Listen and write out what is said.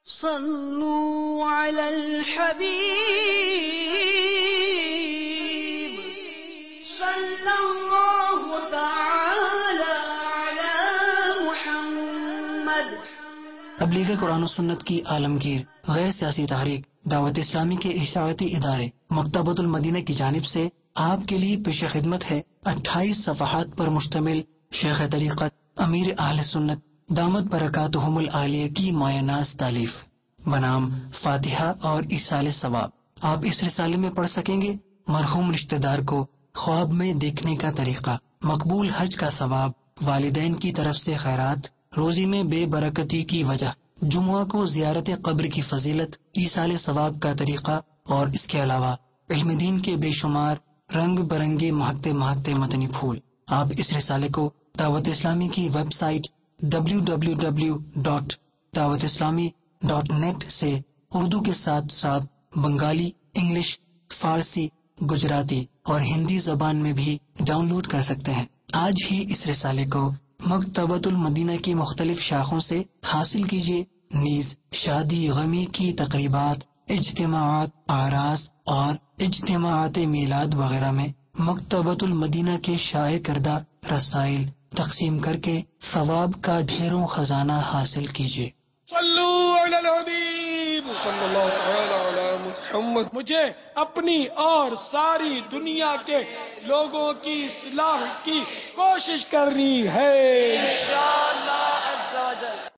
صلوا علی الحبیب صلی اللہ تعالی علی محمد۔ تبلیغ قرآن و سنت کی عالمگیر غیر سیاسی تحریک دعوت اسلامی کے اشاعتی ادارے مکتبۃ المدینہ کی جانب سے آپ کے لیے پیش خدمت ہے 28 صفحات پر مشتمل شیخ طریقت امیر اہل سنت دامت برکاتہم العالیہ کی مایہ ناز تالیف بنام فاتحہ اور ایصال ثواب۔ آپ اس رسالے میں پڑھ سکیں گے مرحوم رشتہ دار کو خواب میں دیکھنے کا طریقہ، مقبول حج کا ثواب، والدین کی طرف سے خیرات، روزی میں بے برکتی کی وجہ، جمعہ کو زیارت قبر کی فضیلت، ایصال ثواب کا طریقہ، اور اس کے علاوہ علم دین کے بے شمار رنگ برنگے مہکتے مہکتے مدنی پھول۔ آپ اس رسالے کو دعوت اسلامی کی ویب سائٹ www.dawatislami.net سے اردو کے ساتھ ساتھ بنگالی، انگلش، فارسی، گجراتی اور ہندی زبان میں بھی ڈاؤن لوڈ کر سکتے ہیں۔ آج ہی اس رسالے کو مکتبۃ المدینہ کی مختلف شاخوں سے حاصل کیجیے۔ نیز شادی غمی کی تقریبات، اجتماعات، اعراس اور اجتماعات میلاد وغیرہ میں مکتبۃ المدینہ کے شائع کردہ رسائل تقسیم کر کے ثواب کا ڈھیروں خزانہ حاصل کیجیے۔ صلو علی الحبیب صلی اللہ تعالی علی محمد۔ مجھے اپنی اور ساری دنیا کے لوگوں کی اصلاح کی کوشش کرنی ہے انشاءاللہ عز و جل۔